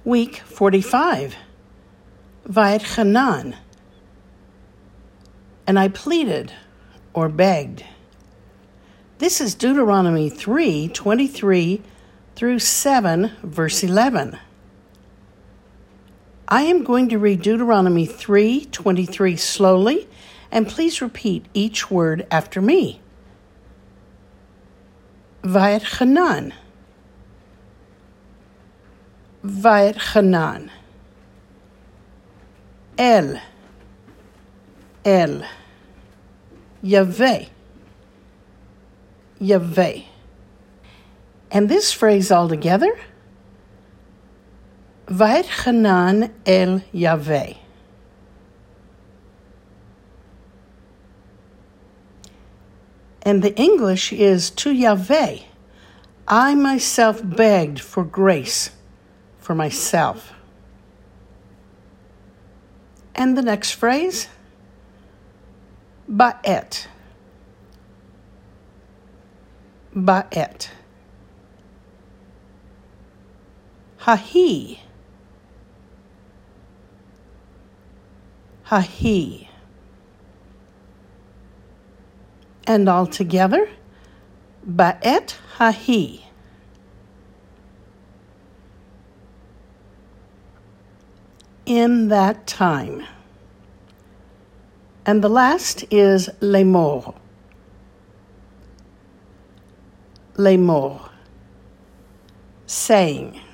Week 45. Va'etchanan. And I pleaded or begged. This is Deuteronomy 3:23 through 7, verse 11. I am going to read Deuteronomy 3:23 slowly, and please repeat each word after me. Va'etchanan. Va'etchanan. El. Yahweh. Yahweh. And this phrase all together, Va'etchanan el Yahweh. And the English is to Yahweh. I myself begged for grace for myself. And the next phrase, Ba'et. Ba'et. Hahi. Hahi. And all together, Ba'et Hahi. In that time. And the last is Lemor. Lemor. Saying.